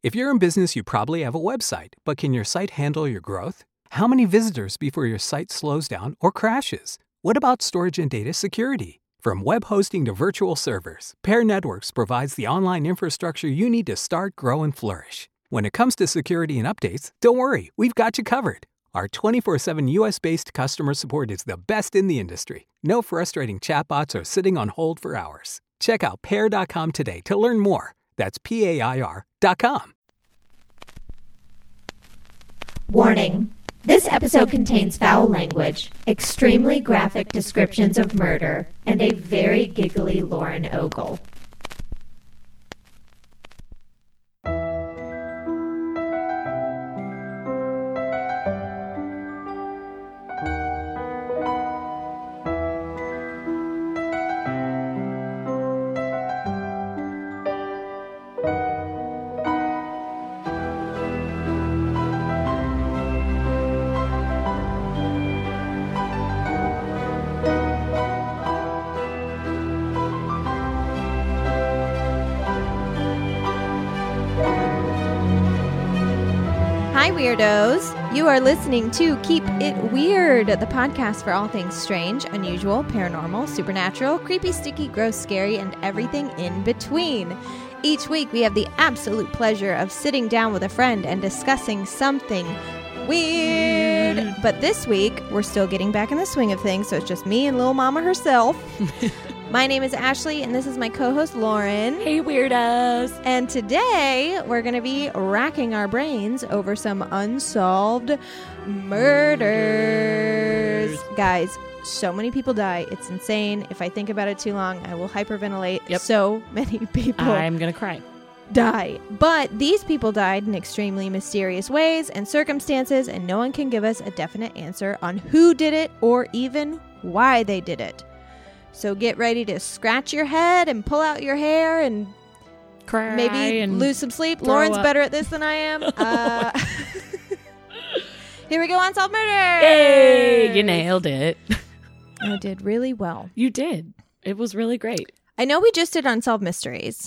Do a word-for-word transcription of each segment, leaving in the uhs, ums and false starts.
If you're in business, you probably have a website, but can your site handle your growth? How many visitors before your site slows down or crashes? What about storage and data security? From web hosting to virtual servers, Pair Networks provides the online infrastructure you need to start, grow, and flourish. When it comes to security and updates, don't worry, we've got you covered. Our twenty-four seven U S-based customer support is the best in the industry. No frustrating chatbots or sitting on hold for hours. Check out pair dot com today to learn more. That's P A I R dot com. Warning. This episode contains foul language, extremely graphic descriptions of murder, and a very giggly Lauren Ogle. Hi, Weirdos. You are listening to Keep It Weird, the podcast for all things strange, unusual, paranormal, supernatural, creepy, sticky, gross, scary, and everything in between. Each week, we have the absolute pleasure of sitting down with a friend and discussing something weird. But this week, we're still getting back in the swing of things, so it's just me and Lil Mama herself. My name is Ashley, and this is my co-host, Lauren. Hey, weirdos. And today, we're going to be racking our brains over some unsolved murders. Guys, so many people die. It's insane. If I think about it too long, I will hyperventilate. Yep. So many people I'm going to cry. die. But these people died in extremely mysterious ways and circumstances, and no one can give us a definite answer on who did it or even why they did it. So get ready to scratch your head and pull out your hair and Cry maybe and lose some sleep. throw Lauren's up. better at this than I am. Uh, here we go, Unsolved Murder. Hey, you nailed it. I did really well. You did. It was really great. I know we just did Unsolved Mysteries,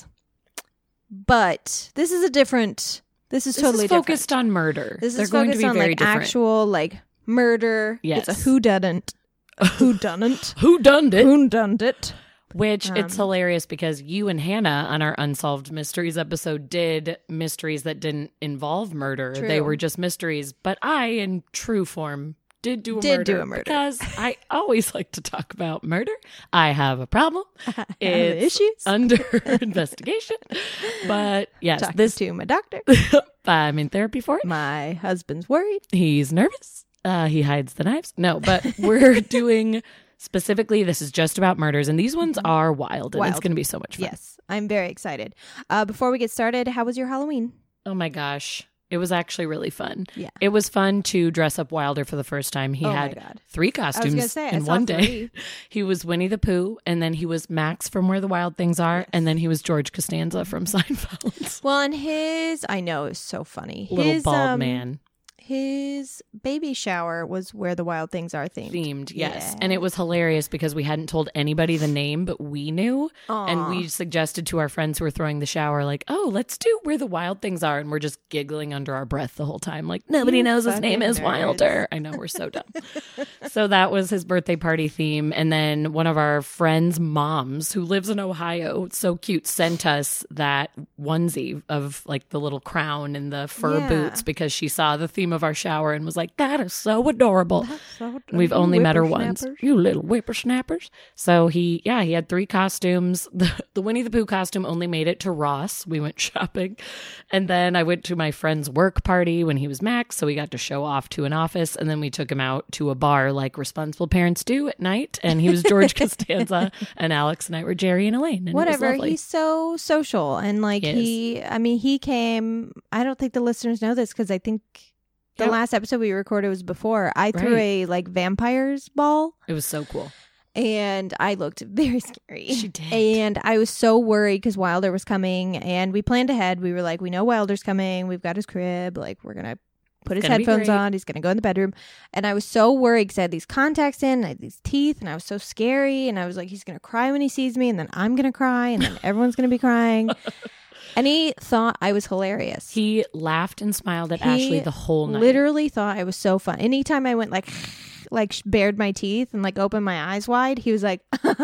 but this is a different. This is This totally is focused different. on murder. This They're is going to focused be on very like different. actual like murder. Yes. It's a whodunit. A whodunit. Who done it? Whodunit. Which Um, it's hilarious because you and Hannah on our Unsolved Mysteries episode did mysteries that didn't involve murder. True. They were just mysteries. But I, in true form, did do a Did murder. do a murder. Because I always like to talk about murder. I have a problem. issues. It's under investigation. But yes, Talking this to my doctor. I'm in therapy for it. My husband's worried. He's nervous. Uh, he hides the knives. No, but we're doing specifically, this is just about murders. And these ones are wild. And Wild. it's going to be so much fun. Yes, I'm very excited. Uh, before we get started, how was your Halloween? Oh my gosh. It was actually really fun. Yeah. It was fun to dress up Wilder for the first time. He Oh my had God. three I was costumes going to say, I in saw one day. three. He was Winnie the Pooh, and then he was Max from Where the Wild Things Are, Yes. and then he was George Costanza from Seinfeld. Well, and his, I know, it was so funny. Little his, bald um, man. His baby shower was Where the Wild Things Are themed. Themed, yes. Yeah. And it was hilarious because we hadn't told anybody the name, but we knew. And Aw. we suggested to our friends who were throwing the shower, like, oh, let's do Where the Wild Things Are. And we're just giggling under our breath the whole time. Like, nobody You knows his name fucking is nerds. Wilder. I know, we're so dumb. So that was his birthday party theme. And then one of our friends' moms, who lives in Ohio, so cute, sent us that onesie of like the little crown and the fur Yeah. boots because she saw the theme of our shower and was like, that is so adorable. That's so- We've you only met her once. whippersnappers. You little whippersnappers. So he, yeah, he had three costumes. The, the Winnie the Pooh costume only made it to Ross. We went shopping. And then I went to my friend's work party when he was Max. So we got to show off to an office. And then we took him out to a bar like responsible parents do at night. And he was George Costanza. And Alex and I were Jerry and Elaine. And Whatever. It was lovely. He's so social. And like He is. he, I mean, he came, I don't think the listeners know this because I think the Yep. last episode we recorded was before. I threw Right. a like vampires ball. It was so cool. And I looked very scary. She did. And I was so worried because Wilder was coming. And we planned ahead. We were like, we know Wilder's coming. We've got his crib. Like, we're going to put his gonna be headphones great. on. He's going to go in the bedroom. And I was so worried because I had these contacts in, I had these teeth, and I was so scary. And I was like, he's going to cry when he sees me. And then I'm going to cry. And then everyone's going to be crying. And he thought I was hilarious. He laughed and smiled at He Ashley the whole night. Literally thought I was so fun. Anytime I went like, like bared my teeth and like opened my eyes wide, he was like,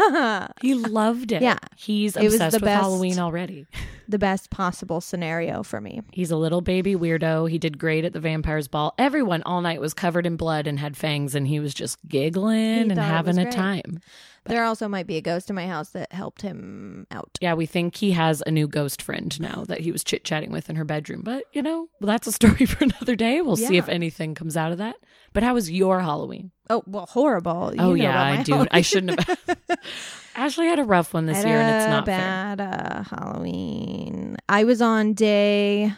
he loved it. Yeah. He's It was obsessed the with best- Halloween already. the best possible scenario for me. He's a little baby weirdo. He did great at the vampires ball. Everyone all night was covered in blood and had fangs, and he was just giggling and thought it having was a great. time. There also might be a ghost in my house that helped him out. Yeah, we think he has a new ghost friend now that he was chit-chatting with in her bedroom. But, you know, well, that's a story for another day. We'll see Yeah. if anything comes out of that. But how was your Halloween? Oh, well, horrible. You oh, know yeah, about I my do. Halloween. I shouldn't have. Ashley had a rough one this Had year, and it's a not fair. bad uh, Halloween. I was on day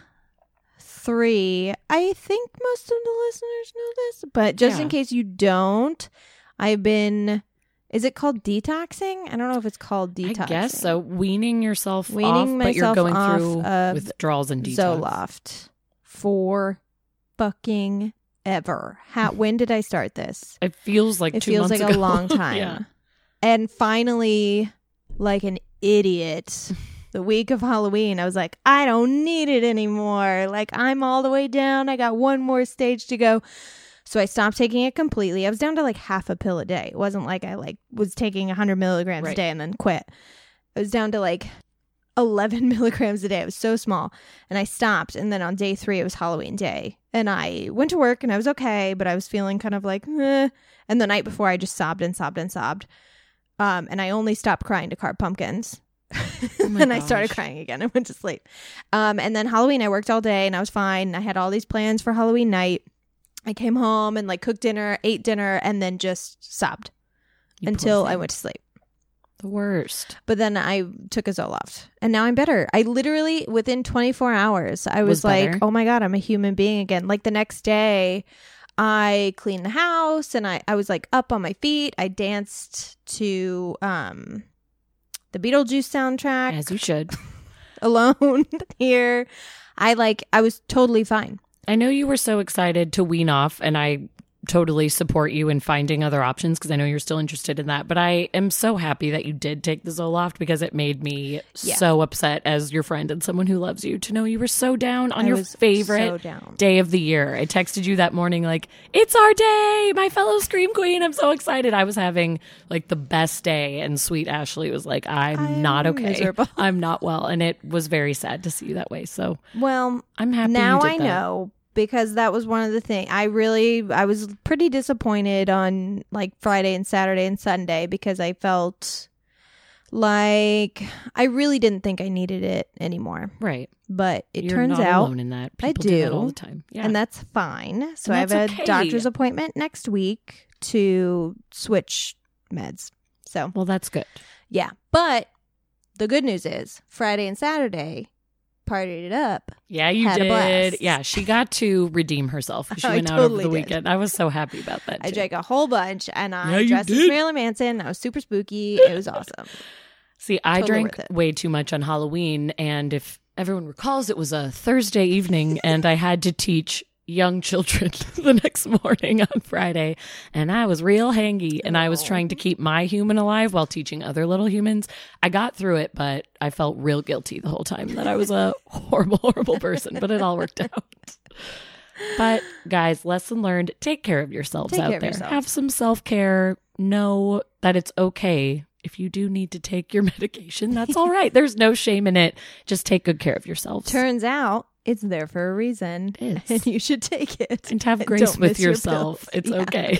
three. I think most of the listeners know this, but just Yeah. in case you don't, I've been. Is it called detoxing? I don't know if it's called detoxing. I guess so. Weaning yourself Weaning off, but you're myself going off through of withdrawals and detox. Zoloft for fucking ever. How? When did I start this? It feels like It two feels months like ago. a long time. Yeah. And finally, like an idiot, the week of Halloween, I was like, I don't need it anymore. Like, I'm all the way down. I got one more stage to go. So I stopped taking it completely. I was down to like half a pill a day. It wasn't like I like was taking one hundred milligrams Right. a day and then quit. I was down to like eleven milligrams a day. It was so small. And I stopped. And then on day three, it was Halloween day. And I went to work and I was okay, but I was feeling kind of like, eh. And the night before, I just sobbed and sobbed and sobbed. Um, and I only stopped crying to carve pumpkins. Oh my Then I started gosh. crying again and went to sleep. Um, and then Halloween, I worked all day and I was fine. I had all these plans for Halloween night. I came home and like cooked dinner, ate dinner, and then just sobbed You poor until I thing. went to sleep. The worst. But then I took a Zoloft and now I'm better. I literally, within twenty-four hours, I was, Was like, better? oh my God, I'm a human being again. Like the next day, I cleaned the house and I, I was like up on my feet. I danced to um, the Beetlejuice soundtrack As you should. alone here. I like, I was totally fine. I know you were so excited to wean off, and I totally support you in finding other options because I know you're still interested in that. But I am so happy that you did take the Zoloft because it made me Yeah. so upset as your friend and someone who loves you to know you were so down on I your was so favorite down. day of the year. I texted you that morning like, it's our day, my fellow Scream Queen. I'm so excited. I was having like the best day, and sweet Ashley was like, I'm, I'm not okay. miserable. I'm not well. And it was very sad to see you that way. So Well, I'm happy now you did I that. know, because that was one of the things I really I was pretty disappointed on like Friday and Saturday and Sunday because I felt like I really didn't think I needed it anymore. Right. But it You're turns not out alone in that. I People do. that do. all the time. Yeah. and that's fine. So And I have that's a okay. doctor's appointment next week to switch meds. So, well, that's good. yeah. But the good news is Friday and Saturday partied it up. Yeah, you Had a did. blast. Yeah, she got to redeem herself. She I went out totally over the did. weekend. I was so happy about that. I too. drank a whole bunch and Yeah, I you dressed as did. Marilyn Manson. I was super spooky. It was awesome. See, I Totally drank worth it. way too much on Halloween, and if everyone recalls, it was a Thursday evening, and I had to teach young children the next morning on Friday, and I was real hangy, and I was Oh. trying to keep my human alive while teaching other little humans. I got through it, but I felt real guilty the whole time that I was a horrible, horrible person, but it all worked out. But guys, lesson learned, take care of yourselves Take out care of there. yourself. Have some self-care. Know that it's okay. If you do need to take your medication, that's all right. There's no shame in it. Just take good care of yourselves. Turns out it's there for a reason. It is. And you should take it. and have And grace don't with miss your yourself. pills. It's Yeah. okay.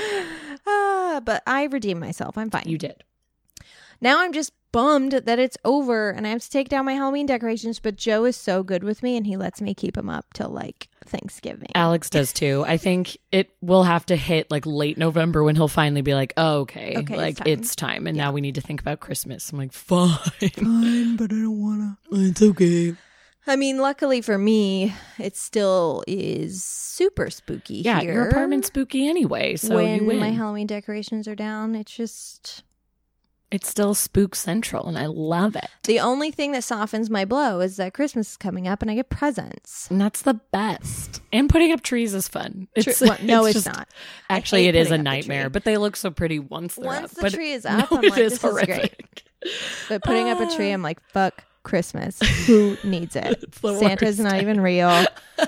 Ah, but I redeemed myself. I'm fine. You did. Now I'm just bummed that it's over and I have to take down my Halloween decorations, but Joe is so good with me and he lets me keep them up till like Thanksgiving. Alex does too. I think it will have to hit like late November when he'll finally be like, oh, okay, Okay, like it's it's time. time. And Yeah. now we need to think about Christmas. I'm like, fine. Fine, but I don't want to. It's okay. I mean, luckily for me, it still is super spooky Yeah, here. your apartment's spooky anyway. So when you win. my Halloween decorations are down, it's just It's still spook central and I love it. the only thing that softens my blow is that Christmas is coming up and I get presents. And that's the best. And putting up trees is fun. It's, True- well, no, it's, just- not. I Actually, hate it is putting a up the tree. nightmare, but they look so pretty once they're Once up. the But tree is no, up, I'm it like, is this is great. horrific. But putting up a tree, I'm like, fuck Christmas. Who needs it? Santa's worst. not even real.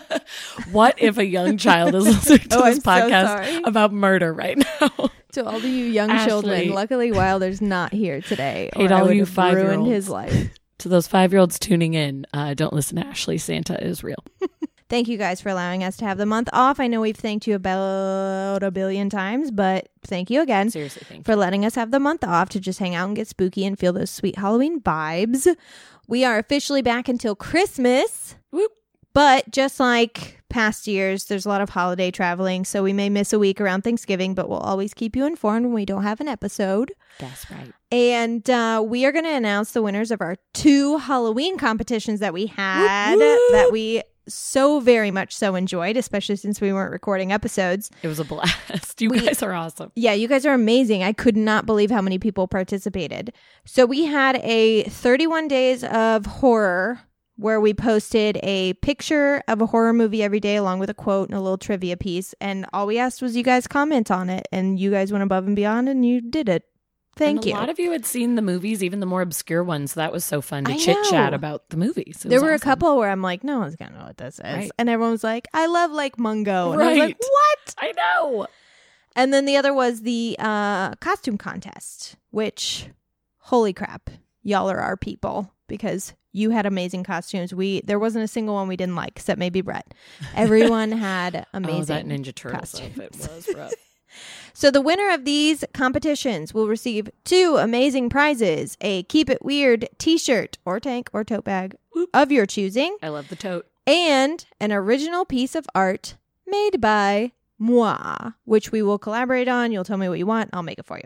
What if a young child is listening to Oh, this I'm so podcast sorry. about murder right now? To all of you young Ashley. children, luckily Wilder's not here today. Hey, or to I all would you have ruined five-year-olds. his life. To those five-year-olds tuning in, uh, don't listen to Ashley. Santa is real. Thank you guys for allowing us to have the month off. I know we've thanked you about a billion times, but thank you again Seriously, thank you. for letting us have the month off to just hang out and get spooky and feel those sweet Halloween vibes. We are officially back until Christmas. Whoop. But just like past years, there's a lot of holiday traveling, so we may miss a week around Thanksgiving, but we'll always keep you informed when we don't have an episode. That's right. And uh, we are going to announce the winners of our two Halloween competitions that we had Whoop, whoop. that we so very much so enjoyed, especially since we weren't recording episodes. It was a blast. You We- guys are awesome. Yeah, you guys are amazing. I could not believe how many people participated. So we had a thirty-one days of horror where we posted a picture of a horror movie every day along with a quote and a little trivia piece. And all we asked was you guys comment on it. And you guys went above and beyond and you did it. Thank and you. A lot of you had seen the movies, even the more obscure ones. So that was so fun to I chit chat know. about the movies. It There was were a awesome. couple where I'm like, no one's going to know what this is. Right. And everyone was like, I love Lake Mungo. And I was like, Right. what? I know. And then the other was the uh, costume contest, which, holy crap, y'all are our people because you had amazing costumes. We There wasn't a single one we didn't like, except maybe Brett. Everyone had amazing Oh, that Ninja Turtles costumes. outfit was rough. So the winner of these competitions will receive two amazing prizes, a Keep It Weird t-shirt or tank or tote bag Whoop. of your choosing, I love the tote. and an original piece of art made by moi, which we will collaborate on. You'll tell me what you want. I'll make it for you.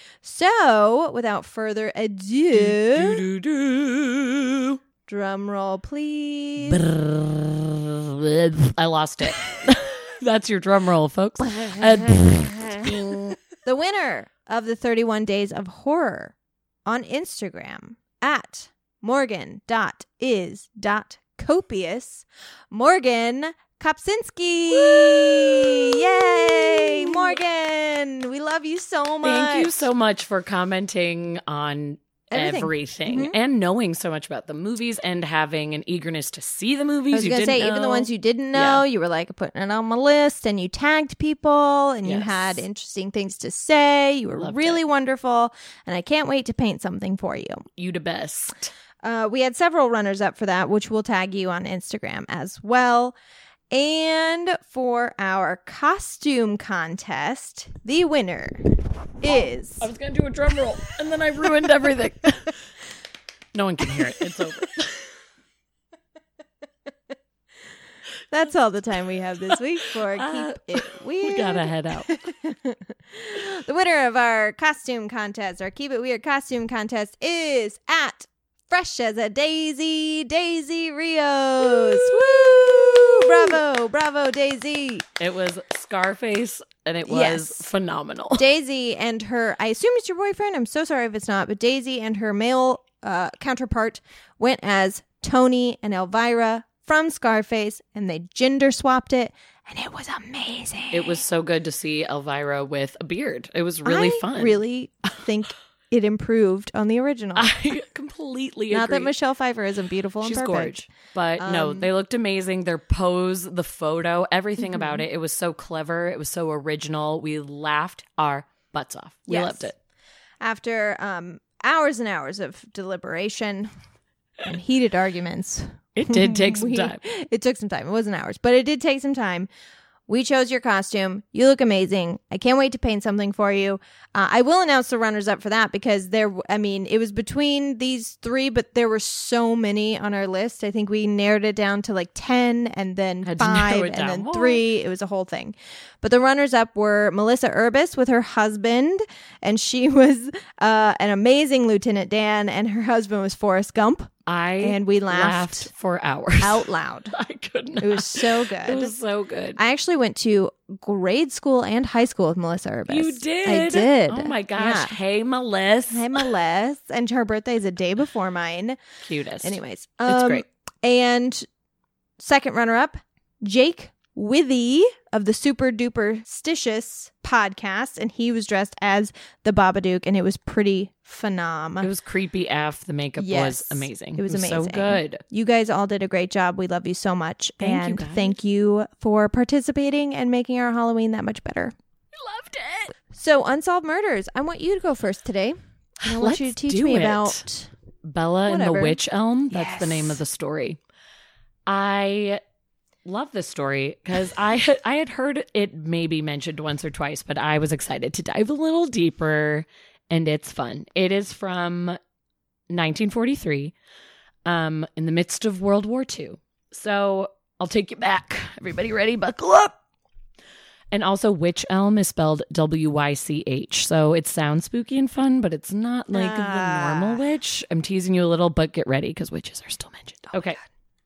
So, without further ado, Do, do, do. drum roll, please. I lost it. That's your drum roll, folks. Uh, The winner of the thirty-one Days of Horror on Instagram at morgan.is.copious, Morgan Kopczynski. Yay, Morgan. We love you so much. Thank you so much for commenting on Everything. everything, Mhm. and knowing so much about the movies and having an eagerness to see the movies. I was you going to didn't say, even the know. ones you didn't know, Yeah. you were like putting it on my list and you tagged people and you Yes. had interesting things to say. You were Loved really it. wonderful. And I can't wait to paint something for you. You the best. Uh, we had several runners up for that, which we'll tag you on Instagram as well. And for our costume contest, the winner is I was going to do a drum roll, and then I ruined everything. No one can hear it. It's over. That's all the time we have this week for Uh, Keep It Weird. We gotta head out. The winner of our costume contest, our Keep It Weird costume contest, is at Fresh as a Daisy, Daisy Rios. Woo! Bravo, bravo, Daisy. It was Scarface, and it was Yes. phenomenal. Daisy and her, I assume it's your boyfriend. I'm so sorry if it's not, but Daisy and her male uh, counterpart went as Tony and Elvira from Scarface, and they gender swapped it, and it was amazing. It was so good to see Elvira with a beard. It was really I fun. really think it improved on the original. I completely Not agree. that Michelle Pfeiffer isn't beautiful She's and perfect. gorgeous. But no, Um, they looked amazing. Their pose, the photo, everything Mm-hmm. about it. It was so clever. It was so original. We laughed our butts off. We Yes. loved it. After um, hours and hours of deliberation and heated arguments. It did take some we- time. It took some time. It wasn't hours, but it did take some time. We chose your costume. You look amazing. I can't wait to paint something for you. Uh, I will announce the runners up for that because there, I mean, it was between these three, but there were so many on our list. I think we narrowed it down to like ten and then Had to narrow five it and down then more. three. It was a whole thing. But the runners up were Melissa Urbis with her husband, and she was uh, an amazing Lieutenant Dan, and her husband was Forrest Gump. I And we laughed laughed for hours. Out loud. I couldn't. It was so good. It was so good. I actually went to grade school and high school with Melissa Urbis. You did? I did. Oh my gosh. Yeah. Hey, Melissa. Hi, Melissa. And her birthday is a day before mine. Cutest. Anyways. It's um, great. And second runner up, Jake Withy of the Super Duper Stitious podcast, and he was dressed as the Babadook, and it was pretty phenom. It was creepy A F. The makeup Yes. was amazing. It was, it was amazing. so good. You guys all did a great job. We love you so much. Thank you, and guys. thank you for participating and making our Halloween that much better. Loved it. So, Unsolved Murders. I want you to go first today. I want Let's you to teach do me it. about Bella and the Whatever. Witch Elm. That's the name Yes. of the story. I love this story because I had, I had heard it maybe mentioned once or twice, but I was excited to dive a little deeper, and it's fun. It is from nineteen forty-three, um, in the midst of World War Two. So I'll take you back. Everybody ready? Buckle up. And also, Witch Elm is spelled W Y C H. So it sounds spooky and fun, but it's not like Ah. the normal witch. I'm teasing you a little, but get ready because witches are still mentioned. Okay.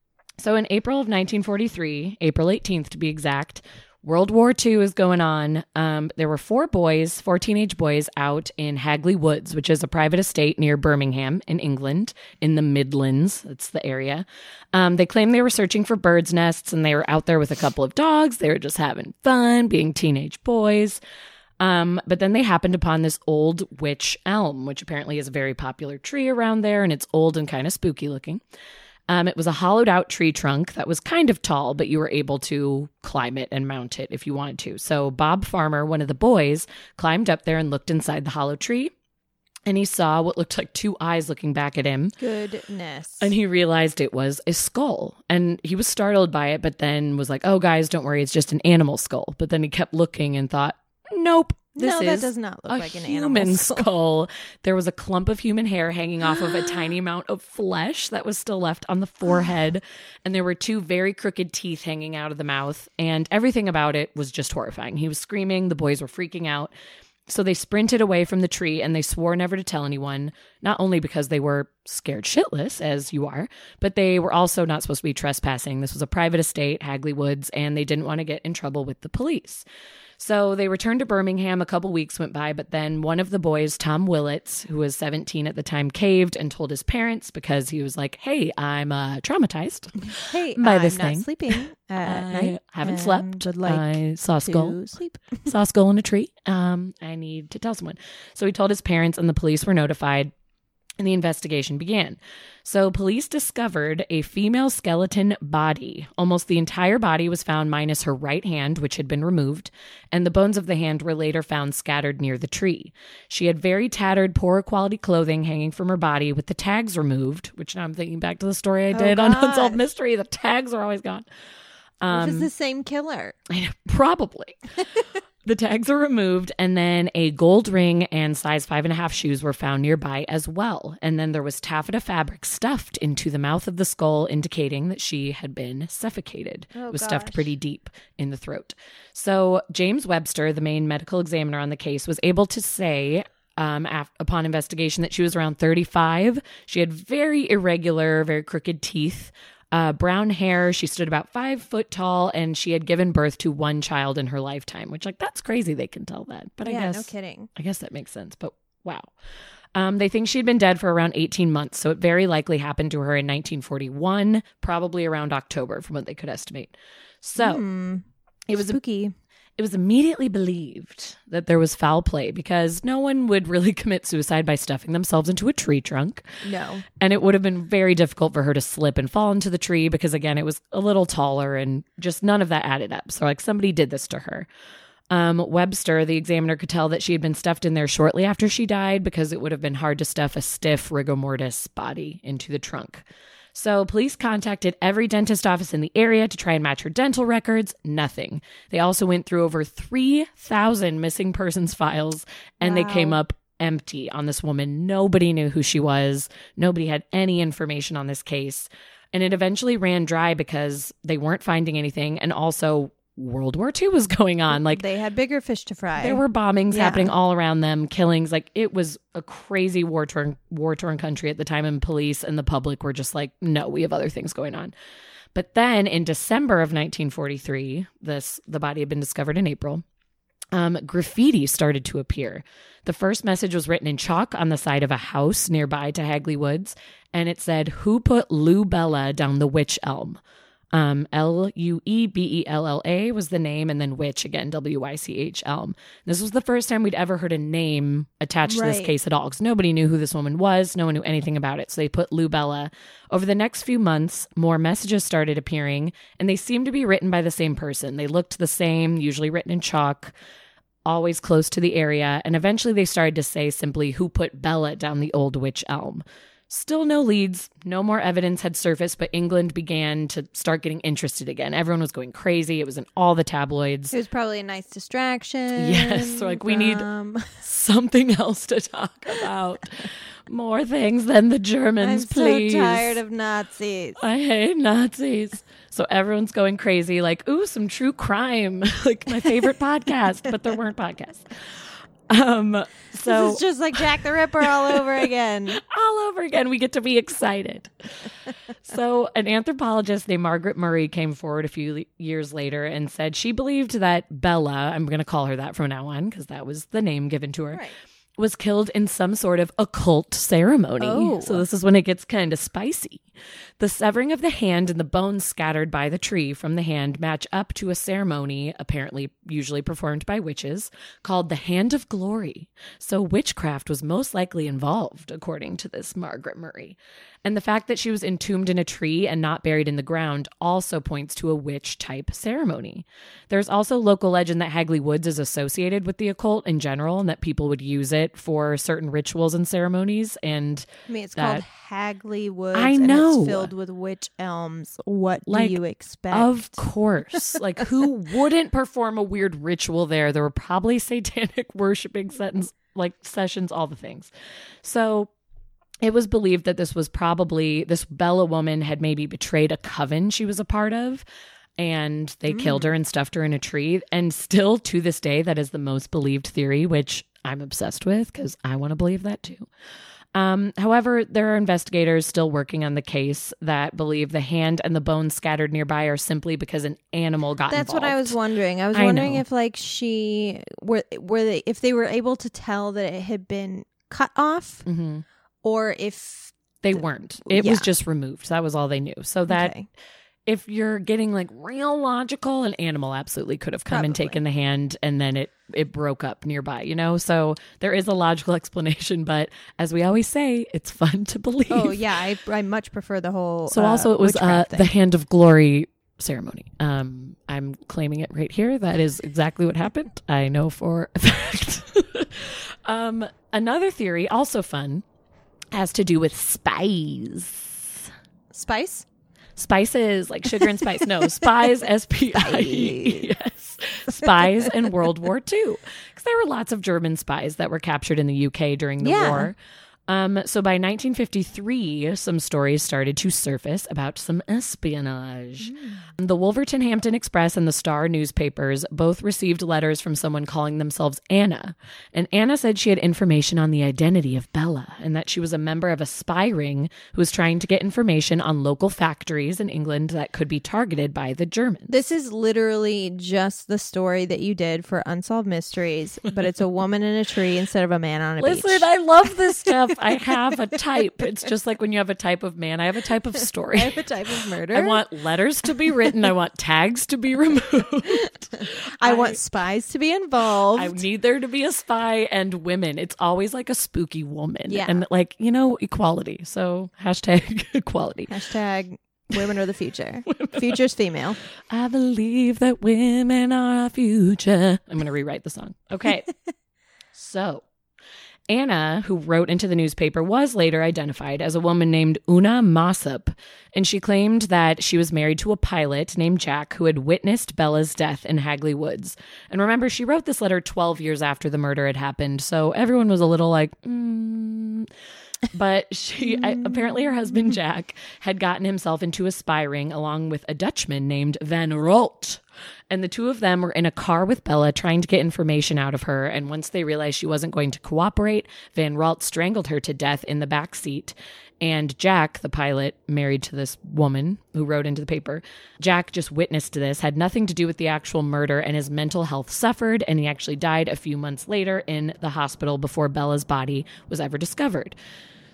So in April of nineteen forty-three, April eighteenth to be exact, World War Two is going on. Um, there were four boys, four teenage boys out in Hagley Woods, which is a private estate near Birmingham in England, in the Midlands. That's the area. Um, they claimed they were searching for birds' nests, and they were out there with a couple of dogs. They were just having fun, being teenage boys. Um, but then they happened upon this old witch elm, which apparently is a very popular tree around there, and it's old and kind of spooky looking. Um, it was a hollowed out tree trunk that was kind of tall, but you were able to climb it and mount it if you wanted to. So Bob Farmer, one of the boys, climbed up there and looked inside the hollow tree, and he saw what looked like two eyes looking back at him. goodness. And he realized it was a skull. And he was startled by it, but then was like, oh, guys, don't worry, it's just an animal skull. But then he kept looking and thought, nope. This no, is that does not look a like an human animal skull. There was a clump of human hair hanging off of a tiny amount of flesh that was still left on the forehead. And there were two very crooked teeth hanging out of the mouth. And everything about it was just horrifying. He was screaming. The boys were freaking out. So they sprinted away from the tree and they swore never to tell anyone, not only because they were scared shitless, as you are, but they were also not supposed to be trespassing. This was a private estate, Hagley Woods, and they didn't want to get in trouble with the police. So they returned to Birmingham. A couple weeks went by, but then one of the boys, Tom Willits, who was seventeen at the time, caved and told his parents because he was like, hey, I'm uh, traumatized Hey, by I'm this not thing. sleeping at I night. haven't and slept. Would like I saw a skull. to sleep. Saw a skull in a tree. Um, I need to tell someone. So he told his parents, and the police were notified, and the investigation began. So police discovered a female skeleton body. Almost the entire body was found minus her right hand, which had been removed, and the bones of the hand were later found scattered near the tree. She had very tattered, poor quality clothing hanging from her body with the tags removed, which now I'm thinking back to the story I Oh, did on gosh. Unsolved Mystery. The tags are always gone. Which is the same killer. Probably. The tags are removed, and then a gold ring and size five and a half shoes were found nearby as well. And then there was taffeta fabric stuffed into the mouth of the skull, indicating that she had been suffocated. Oh, it was stuffed gosh. pretty deep in the throat. So James Webster, the main medical examiner on the case, was able to say um, af- upon investigation that she was around thirty-five. She had very irregular, very crooked teeth. Uh, brown hair. She stood about five foot tall, and she had given birth to one child in her lifetime, which, like, that's crazy they can tell that. But I yeah, guess, no kidding. I guess that makes sense. But wow. Um, they think she'd been dead for around eighteen months, so it very likely happened to her in nineteen forty-one, probably around October, from what they could estimate. So Hmm. it was spooky. it was immediately believed that there was foul play because no one would really commit suicide by stuffing themselves into a tree trunk. No. And it would have been very difficult for her to slip and fall into the tree because, again, it was a little taller and just none of that added up. So, like, somebody did this to her. Um, Webster, the examiner, could tell that she had been stuffed in there shortly after she died because it would have been hard to stuff a stiff rigor mortis body into the trunk. So police contacted every dentist office in the area to try and match her dental records. Nothing. They also went through over three thousand missing persons files, and Wow. they came up empty on this woman. Nobody knew who she was. Nobody had any information on this case. And it eventually ran dry because they weren't finding anything. And also World War Two was going on. Like, They had bigger fish to fry. there were bombings Yeah. happening all around them, killings. Like, it was a crazy war-torn, war-torn country at the time, and police and the public were just like, no, we have other things going on. But then in December of nineteen forty-three, this the body had been discovered in April, um, graffiti started to appear. The first message was written in chalk on the side of a house nearby to Hagley Woods, and it said, "Who put Lou Bella down the witch elm?" Um, L U E B E L L A was the name, and then Witch, again, W Y C H, Elm. This was the first time we'd ever heard a name attached Right. to this case at all, because nobody knew who this woman was. No one knew anything about it, so they put Lou Bella. Over the next few months, more messages started appearing, and they seemed to be written by the same person. They looked the same, usually written in chalk, always close to the area, and eventually they started to say simply, who put Bella down the old witch elm? Still no leads, no more evidence had surfaced, but England began to start getting interested again. Everyone was going crazy. It was in all the tabloids. It was probably a nice distraction. Yes, so like we need from- something else to talk about. More things than the Germans, I'm please. so tired of Nazis. I hate Nazis. So everyone's going crazy, like, ooh, some true crime, like my favorite podcast, but there weren't podcasts. Um, so This is just like Jack the Ripper all over again. all over again, we get to be excited. So an anthropologist named Margaret Murray came forward a few le- years later and said she believed that Bella, I'm going to call her that from now on because that was the name given to her, Right. was killed in some sort of occult ceremony. Oh. So this is when it gets kind of spicy. The severing of the hand and the bones scattered by the tree from the hand match up to a ceremony, apparently usually performed by witches, called the Hand of Glory. So witchcraft was most likely involved, according to this Margaret Murray. And the fact that she was entombed in a tree and not buried in the ground also points to a witch-type ceremony. There's also local legend that Hagley Woods is associated with the occult in general and that people would use it for certain rituals and ceremonies. And I mean, it's that- called Hagley Woods. I And know. it's filled with witch elms. What Like, do you expect? of course, like who wouldn't perform a weird ritual there? There were probably satanic worshiping sentence, like sessions, all the things. So it was believed that this was probably, this Bella woman had maybe betrayed a coven she was a part of, and they Mm. killed her and stuffed her in a tree. And still to this day, that is the most believed theory, which I'm obsessed with because I want to believe that too. Um, however, there are investigators still working on the case that believe the hand and the bones scattered nearby are simply because an animal got That's involved. what I was wondering. I was I wondering know. if, like, she were were they if they were able to tell that it had been cut off, Mhm. or if They weren't. It was yeah. just removed. That was all they knew. So that okay. if you're getting like real logical, an animal absolutely could have come and Probably. taken the hand and then it it broke up nearby, you know? So there is a logical explanation, but as we always say, it's fun to believe. Oh yeah, I I much prefer the whole. So uh, also it was uh, witchcraft the thing. Hand of Glory ceremony. Um, I'm claiming it right here. That is exactly what happened. I know for a fact. um, another theory, also fun, has to do with spies. spice. Spices, like sugar and spice. No, spies, S P I E. Yes. Spies in World War Two. Because there were lots of German spies that were captured in the U K during the Yeah. war. Um, so by nineteen fifty-three, some stories started to surface about some espionage. The Wolverhampton Express and the Star newspapers both received letters from someone calling themselves Anna. And Anna said she had information on the identity of Bella and that she was a member of a spy ring who was trying to get information on local factories in England that could be targeted by the Germans. This is literally just the story that you did for Unsolved Mysteries, but it's a woman in a tree instead of a man on a Listen, beach. I love this stuff. I have a type. It's just like when you have a type of man, I have a type of story. I have a type of murder. I want letters to be written. I want tags to be removed. I want spies to be involved. I need there to be a spy and women. It's always like a spooky woman. Yeah. And like, you know, equality. So hashtag equality. Hashtag women are the future. Future's female. I believe that women are our future. I'm going to rewrite the song. Okay. So Anna, who wrote into the newspaper, was later identified as a woman named Una Mossop, and she claimed that she was married to a pilot named Jack who had witnessed Bella's death in Hagley Woods. And remember, she wrote this letter twelve years after the murder had happened, so everyone was a little like, mm. But she I, apparently her husband Jack had gotten himself into a spy ring along with a Dutchman named Van Rolt. And the two of them were in a car with Bella trying to get information out of her. And once they realized she wasn't going to cooperate, Van Rolt strangled her to death in the back seat. And Jack, the pilot, married to this woman who wrote into the paper, Jack just witnessed this, had nothing to do with the actual murder, and his mental health suffered. And he actually died a few months later in the hospital before Bella's body was ever discovered.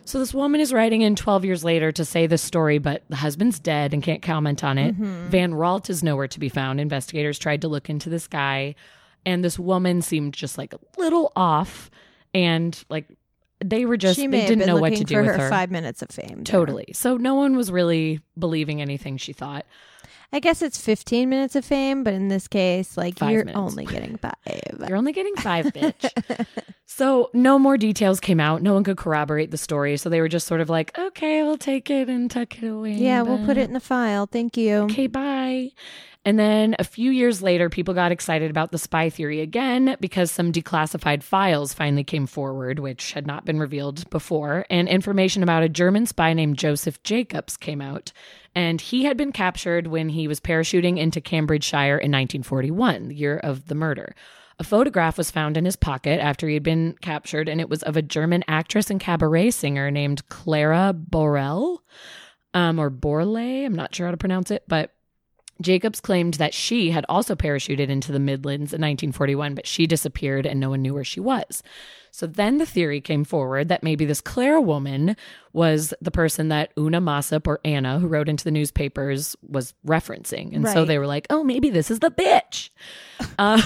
So this woman is writing in twelve years later to say this story, but the husband's dead and can't comment on it. Mm-hmm. Van Ralt is nowhere to be found. Investigators tried to look into this guy, and this woman seemed just like a little off, and like they were just, she they didn't know what to do for with her her. Five minutes of fame. Totally. There. So no one was really believing anything she thought. I guess it's fifteen minutes of fame, but in this case, like, five you're minutes. only getting five. You're only getting five, bitch. So no more details came out. No one could corroborate the story. So they were just sort of like, okay, we'll take it and tuck it away. Yeah, but... we'll put it in the file. Thank you. Okay, bye. And then a few years later, people got excited about the spy theory again because some declassified files finally came forward, which had not been revealed before. And information about a German spy named Joseph Jacobs came out. And he had been captured when he was parachuting into Cambridgeshire in nineteen forty-one, the year of the murder. A photograph was found in his pocket after he had been captured, and it was of a German actress and cabaret singer named Clara Borel, um, or Borley. I'm not sure how to pronounce it, but Jacobs claimed that she had also parachuted into the Midlands in nineteen forty-one, but she disappeared and no one knew where she was. So then the theory came forward that maybe this Clara woman was the person that Una Mossop, or Anna, who wrote into the newspapers, was referencing. And right. so they were like, oh, maybe this is the bitch. um,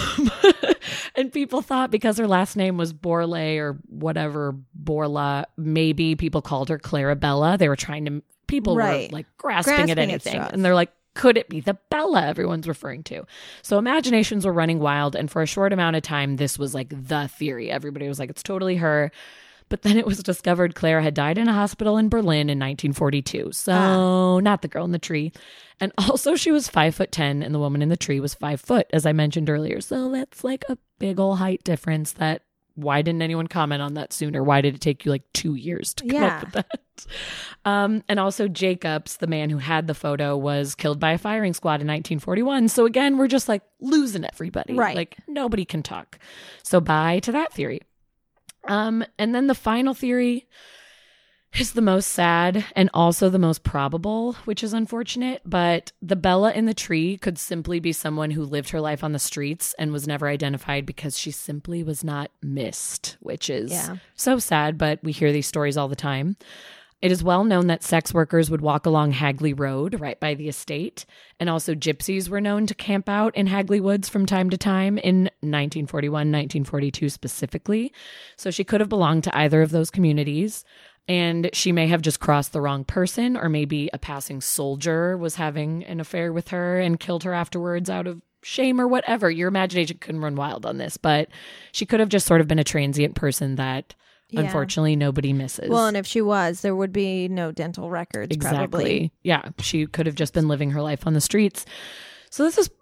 and people thought because her last name was Borley or whatever, Borla, maybe people called her Clarabella. They were trying to, people right. were like grasping, grasping at anything. At and they're like, could it be the Bella everyone's referring to? So imaginations were running wild. And for a short amount of time, this was like the theory. Everybody was like, it's totally her. But then it was discovered Claire had died in a hospital in Berlin in nineteen forty-two. So ah. not the girl in the tree. And also she was five foot ten and the woman in the tree was five foot, as I mentioned earlier. So that's like a big ol' height difference. That why didn't anyone comment on that sooner? Why did it take you like two years to come yeah. up with that? Um, and also Jacobs, the man who had the photo, was killed by a firing squad in nineteen forty-one. So again, we're just like losing everybody. Right. Like nobody can talk. So bye to that theory. Um, and then the final theory is the most sad and also the most probable, which is unfortunate. But the Bella in the tree could simply be someone who lived her life on the streets and was never identified because she simply was not missed, which is yeah. so sad. But we hear these stories all the time. It is well known that sex workers would walk along Hagley Road right by the estate. And also gypsies were known to camp out in Hagley Woods from time to time in nineteen forty-one, nineteen forty-two specifically. So she could have belonged to either of those communities. And she may have just crossed the wrong person, or maybe a passing soldier was having an affair with her and killed her afterwards out of shame or whatever. Your imagination can run wild on this, but she could have just sort of been a transient person that yeah. unfortunately nobody misses. Well, and if she was, there would be no dental records. Exactly. Probably. Yeah. She could have just been living her life on the streets. So this is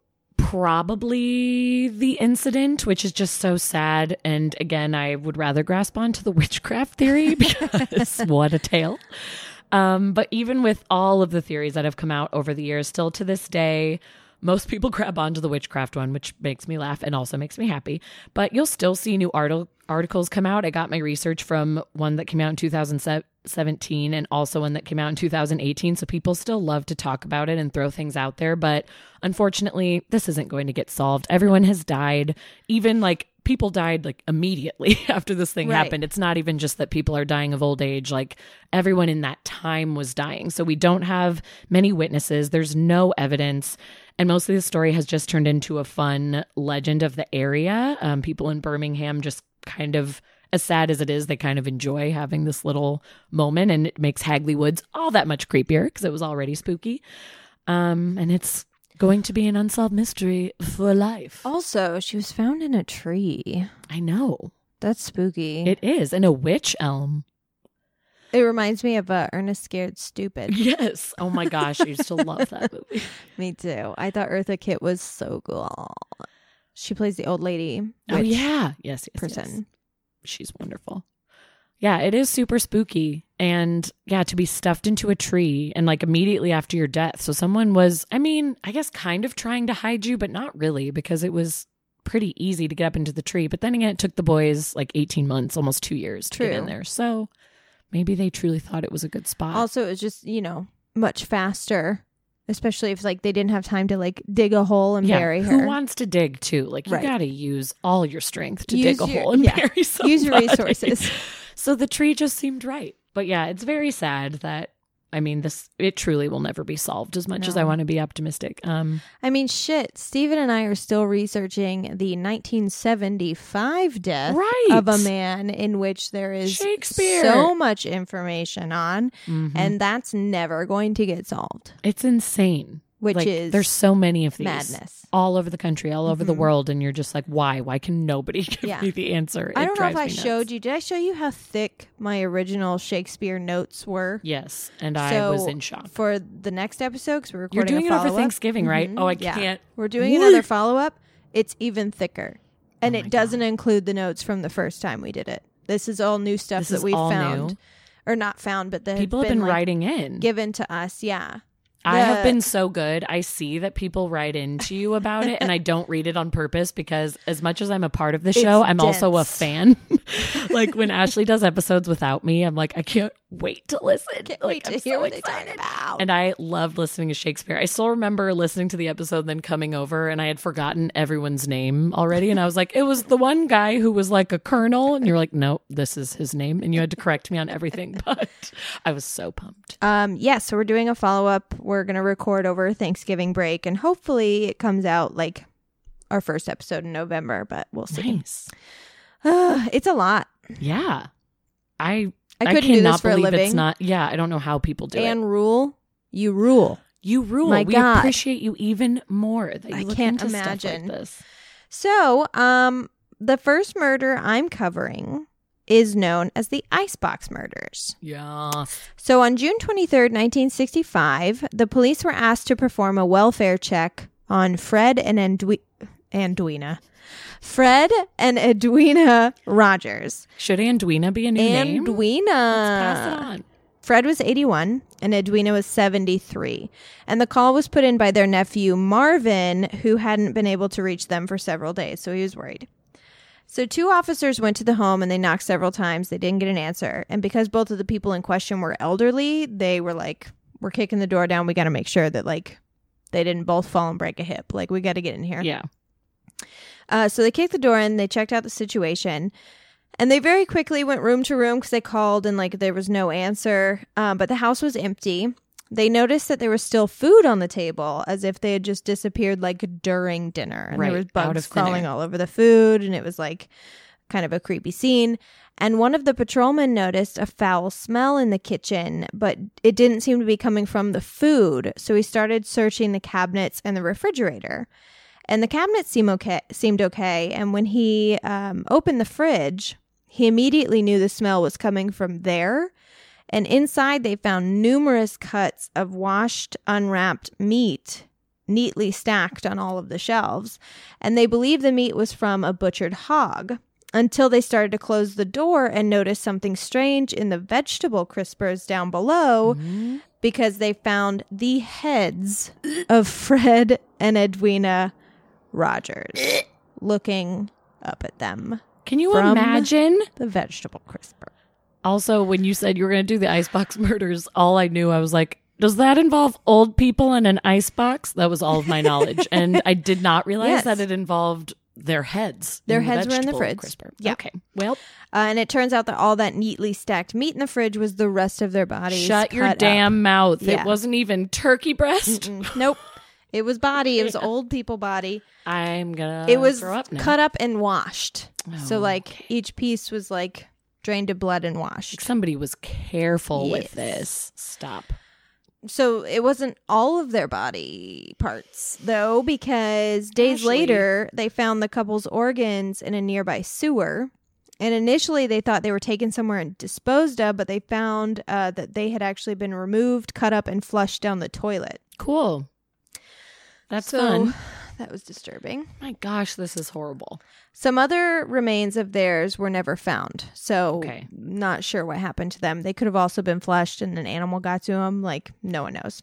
probably the incident, which is just so sad. And again, I would rather grasp onto the witchcraft theory because what a tale. Um, but even with all of the theories that have come out over the years, still to this day, most people grab onto the witchcraft one, which makes me laugh and also makes me happy. But you'll still see new articles articles come out. I got my research from one that came out in two thousand seventeen and also one that came out in two thousand eighteen. So people still love to talk about it and throw things out there. But unfortunately, this isn't going to get solved. Everyone has died. Even like people died like immediately after this thing right. happened. It's not even just that people are dying of old age. Like everyone in that time was dying. So we don't have many witnesses. There's no evidence. And most of the story has just turned into a fun legend of the area. Um, people in Birmingham just kind of, as sad as it is, they kind of enjoy having this little moment, and it makes Hagley Woods all that much creepier because it was already spooky. Um, and it's going to be an unsolved mystery for life. Also, she was found in a tree. I know. That's spooky. It is. And a witch elm. It reminds me of uh, Ernest Scared Stupid. Yes. Oh my gosh. I used to love that movie. Me too. I thought Eartha Kitt was so cool. She plays the old lady. Oh, yeah. Yes, yes, person. Yes. She's wonderful. Yeah, it is super spooky. And yeah, to be stuffed into a tree and like immediately after your death. So someone was, I mean, I guess kind of trying to hide you, but not really, because it was pretty easy to get up into the tree. But then again, it took the boys like eighteen months, almost two years to True. get in there. So maybe they truly thought it was a good spot. Also, it was just, you know, much faster. Especially if like they didn't have time to like dig a hole and yeah. bury her. Who wants to dig too? Like you right. got to use all your strength to use dig a your, hole and yeah. bury somebody. Use your resources. So the tree just seemed right. But yeah, it's very sad that, I mean, this, it truly will never be solved as much No. as I want to be optimistic. Um, I mean, shit, Steven and I are still researching the nineteen seventy-five death Right. of a man in which there is Shakespeare. so much information on, mhm. and that's never going to get solved, It's insane. which Like, is there's so many of these madness. all over the country, all over the Mhm. world, and you're just like, why? Why can nobody give Yeah. me the answer? I It don't know if drives I me nuts. showed you. Did I show you how thick my original Shakespeare notes were? Yes, and I So, was in shock. For the next episode, because we're You're recording doing a it over follow-up. Thanksgiving, right? Mhm. Oh, I Yeah. can't. We're doing What? another follow-up. It's even thicker. And Oh my it doesn't include the notes from the first time we did it. This is all new stuff This that is we all found. new? Or not found, but that People have have been like, writing in. given to us. Yeah. I have The- been so good. I see that people write into you about it, and I don't read it on purpose because as much as I'm a part of the show, It's I'm also a dense. fan. Like when Ashley does episodes without me, I'm like, I can't wait to listen. Can't like, wait to I'm hear so what they talk excited. about. And I loved listening to Shakespeare. I still remember listening to the episode, then coming over, and I had forgotten everyone's name already. And I was like, it was the one guy who was like a colonel. And you're like, no, this is his name. And you had to correct me on everything. But I was so pumped. Um, yeah, so we're doing a follow-up. We're going to record over Thanksgiving break, and hopefully it comes out like our first episode in November, but we'll see. Nice. Uh, it's a lot. Yeah. I I couldn't do cannot this for a believe living. It's not. Yeah, I don't know how people do and it. rule, you rule. You rule. My we God. appreciate you even more that you I look can't into stuff imagine. like this. So, um, the first murder I'm covering is known as the Icebox Murders. Yeah. So on June twenty-third, nineteen sixty-five, the police were asked to perform a welfare check on Fred and Andwi- Andwina. Fred and Edwina Rogers. Should Andwina be a new name? Andwina. Pass it on. Fred was eighty-one and Edwina was seventy-three. And the call was put in by their nephew Marvin, who hadn't been able to reach them for several days, so he was worried. So two officers went to the home and they knocked several times. They didn't get an answer. And because both of the people in question were elderly, they were like, we're kicking the door down. We got to make sure that like they didn't both fall and break a hip. Like, we got to get in here. Yeah. Uh, so they kicked the door in, they checked out the situation, and they very quickly went room to room because they called and like there was no answer. Um, but the house was empty. They noticed that there was still food on the table, as if they had just disappeared like during dinner. And Right, there was out bugs of thin crawling air. all over the food, and it was like kind of a creepy scene. And one of the patrolmen noticed a foul smell in the kitchen, but it didn't seem to be coming from the food. So he started searching the cabinets and the refrigerator. And the cabinets seemed okay, seemed okay. And when he um, opened the fridge, he immediately knew the smell was coming from there. And inside, they found numerous cuts of washed, unwrapped meat neatly stacked on all of the shelves. And they believed the meat was from a butchered hog until they started to close the door and noticed something strange in the vegetable crispers down below, Mm-hmm. because they found the heads of Fred and Edwina Rogers looking up at them. Can you From- imagine? The vegetable crisper. Also, when you said you were going to do the icebox murders, all I knew, I was like, does that involve old people in an icebox? That was all of my knowledge. And I did not realize Yes. that it involved their heads. Their in heads were in the vegetable fridge. crisper. Yeah. Okay. Well, Uh, and it turns out that all that neatly stacked meat in the fridge was the rest of their bodies. shut your cut up. damn mouth. Yeah. It wasn't even turkey breast. Mm-mm. Nope. It was body. It was old people body. I'm going to It was throw up now. cut up and washed. so Oh, like okay. each piece was like drained of blood and washed. Somebody was careful Yes. with this. Stop. So it wasn't all of their body parts, though, because days Ashley. later they found the couple's organs in a nearby sewer. And initially they thought they were taken somewhere and disposed of, but they found uh, that they had actually been removed, cut up, and flushed down the toilet. Cool. That's so fun. that was disturbing. My gosh, this is horrible. Some other remains of theirs were never found, so Okay. not sure what happened to them. They could have also been flushed and an animal got to them. Like, no one knows.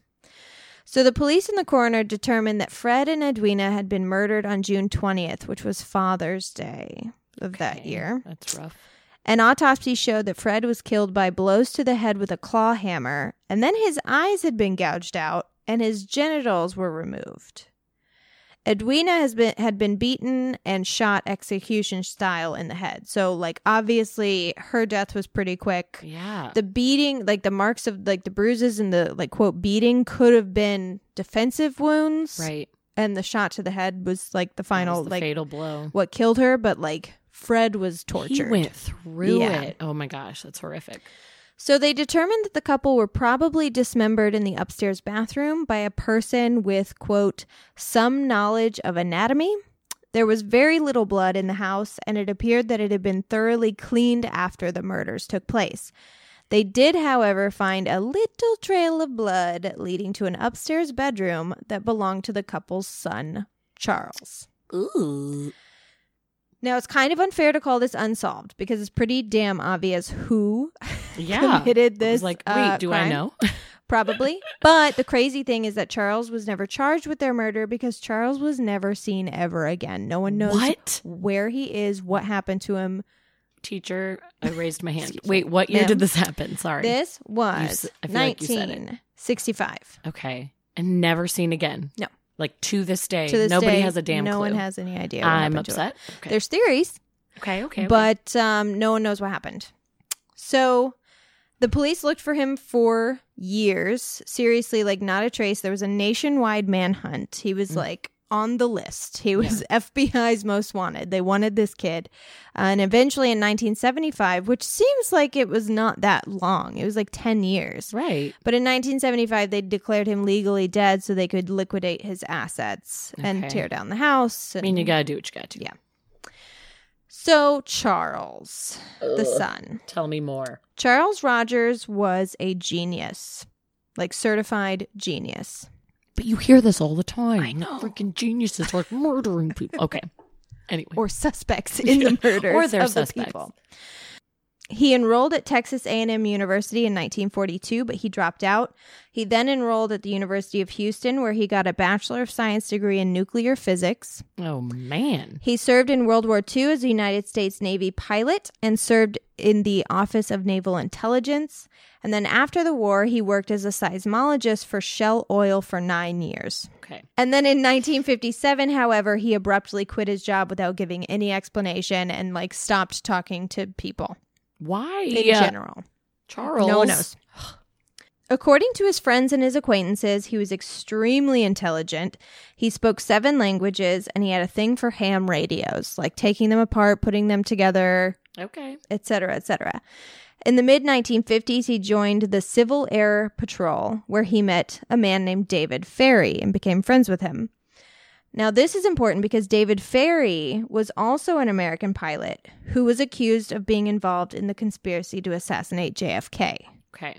So the police and the coroner determined that Fred and Edwina had been murdered on June twentieth, which was Father's Day of that Okay, year. That's rough. An autopsy showed that Fred was killed by blows to the head with a claw hammer, and then his eyes had been gouged out and his genitals were removed. Edwina has been had been beaten and shot execution style in the head. So, like, obviously her death was pretty quick. Yeah. The beating, like the marks of like the bruises and the like quote beating could have been defensive wounds. Right. And the shot to the head was like the final, That was the like fatal blow. what killed her. But like Fred was tortured. He went through Yeah. it. Oh my gosh, that's horrific. So they determined that the couple were probably dismembered in the upstairs bathroom by a person with, quote, some knowledge of anatomy. There was very little blood in the house, and it appeared that it had been thoroughly cleaned after the murders took place. They did, however, find a little trail of blood leading to an upstairs bedroom that belonged to the couple's son, Charles. Ooh. Now, it's kind of unfair to call this unsolved because it's pretty damn obvious who Yeah. committed I this. was like, wait, uh, do crime. I know? Probably. But the crazy thing is that Charles was never charged with their murder because Charles was never seen ever again. No one knows What? where he is, what happened to him. Teacher, I raised my hand. Excuse Wait, what year Ma'am? did this happen? Sorry. This You was s- I feel like you said it. nineteen sixty-five. Okay. And never seen again. No. Like to this day. To this nobody day, has a damn no clue. one has any idea what I'm happened to him. upset. Okay. There's theories, okay, okay, okay. but um, no one knows what happened. So the police looked for him for years. Seriously, like not a trace. There was a nationwide manhunt. He was Mm. like on the list. He was F B I's most wanted. They wanted this kid. Uh, and eventually in nineteen seventy-five, which seems like it was not that long. It was like ten years. right. But in nineteen seventy-five, they declared him legally dead so they could liquidate his assets and Okay. tear down the house. I mean, you and- gotta do what you gotta do. Yeah. So Charles, the son. Tell me more. Charles Rogers was a genius, like certified genius. But you hear this all the time. I know. Freaking geniuses like murdering people. Okay. Anyway. Or suspects in the murders Or they're of suspects. the people. He enrolled at Texas A and M University in nineteen forty-two, but he dropped out. He then enrolled at the University of Houston, where he got a Bachelor of Science degree in nuclear physics. Oh, man. He served in World War Two as a United States Navy pilot and served in the Office of Naval Intelligence. And then after the war, he worked as a seismologist for Shell Oil for nine years. Okay. And then in nineteen fifty-seven, however, he abruptly quit his job without giving any explanation and like stopped talking to people Why? in general. Charles. No one knows. According to his friends and his acquaintances, he was extremely intelligent. He spoke seven languages and he had a thing for ham radios, like taking them apart, putting them together, Okay. et cetera, et cetera. In the mid nineteen fifties, he joined the Civil Air Patrol, where he met a man named David Ferry and became friends with him. Now, this is important because David Ferry was also an American pilot who was accused of being involved in the conspiracy to assassinate J F K. Okay.